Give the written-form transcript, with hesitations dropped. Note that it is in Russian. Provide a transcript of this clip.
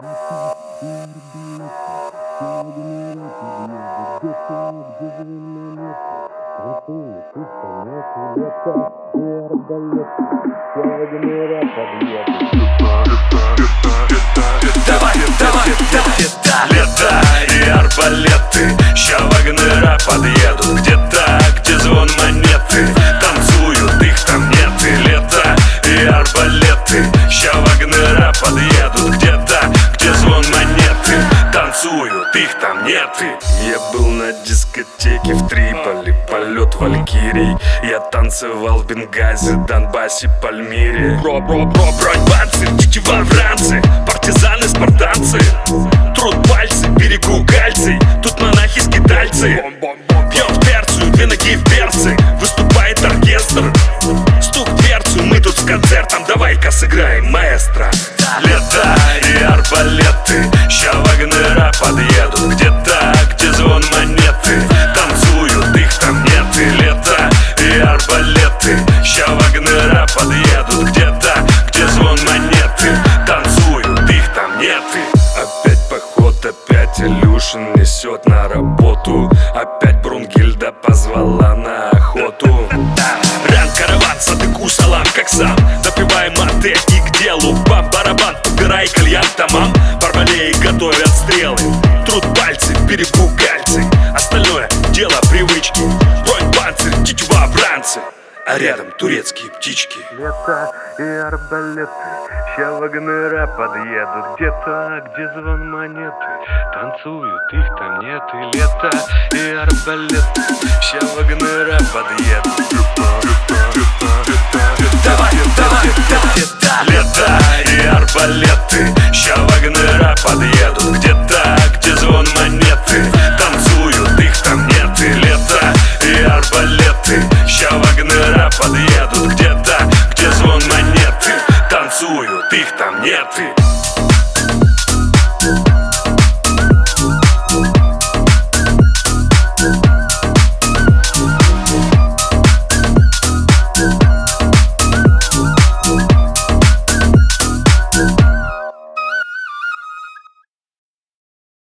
Давай, давай, лето и арбалеты. Ща вагнера подъедут. Где-то, где звон монеты. Танцуют, их там нет. И лето и арбалеты. Ща вагнера подъедут. Где-то, где звон монеты. Танцуют, их там нет. Я был на дискотеке в Триполи, полет валькирий. Я танцевал в Бенгази, Донбассе, Пальмире. Броньбанцы, тетива вранцы, партизаны, спартанцы. Труд пальцы, берегу кальций. Тут монахи-скитальцы. Пьем в терцию, две ноги в перцы. Выступает оркестр. Стук в дверцу, мы тут с концертом. Давай-ка сыграем, маэстро. Лето и арбалеты. Ща вагнера подъедут. Где-то, где звон монеты. Танцуют, их там нет. И лето и арбалеты. Ща вагнера подъедут. Где-то, где звон монеты. Танцуют, их там нет. Опять поход, опять Илюшин несет на работу. Опять Брунгильда позвала на охоту. Ран, караван, садыку, салам, как сам. Допиваем мате и к делу. Бам-барабан, убирай кальян, тамам. Барбалеи готовят стрелы. Труд пальцы, в берегу кальций. Остальное дело привычки. Бронь, панцирь, тетива, бранцы. А рядом турецкие птички. Лето и арбалеты. Ща вагнера подъедут. Где-то, где звон монеты. Танцуют, их там нет. И лето и арбалеты. Ща вагнера подъедут. Давай, лето и арбалеты. Ща вагнера подъедут. Где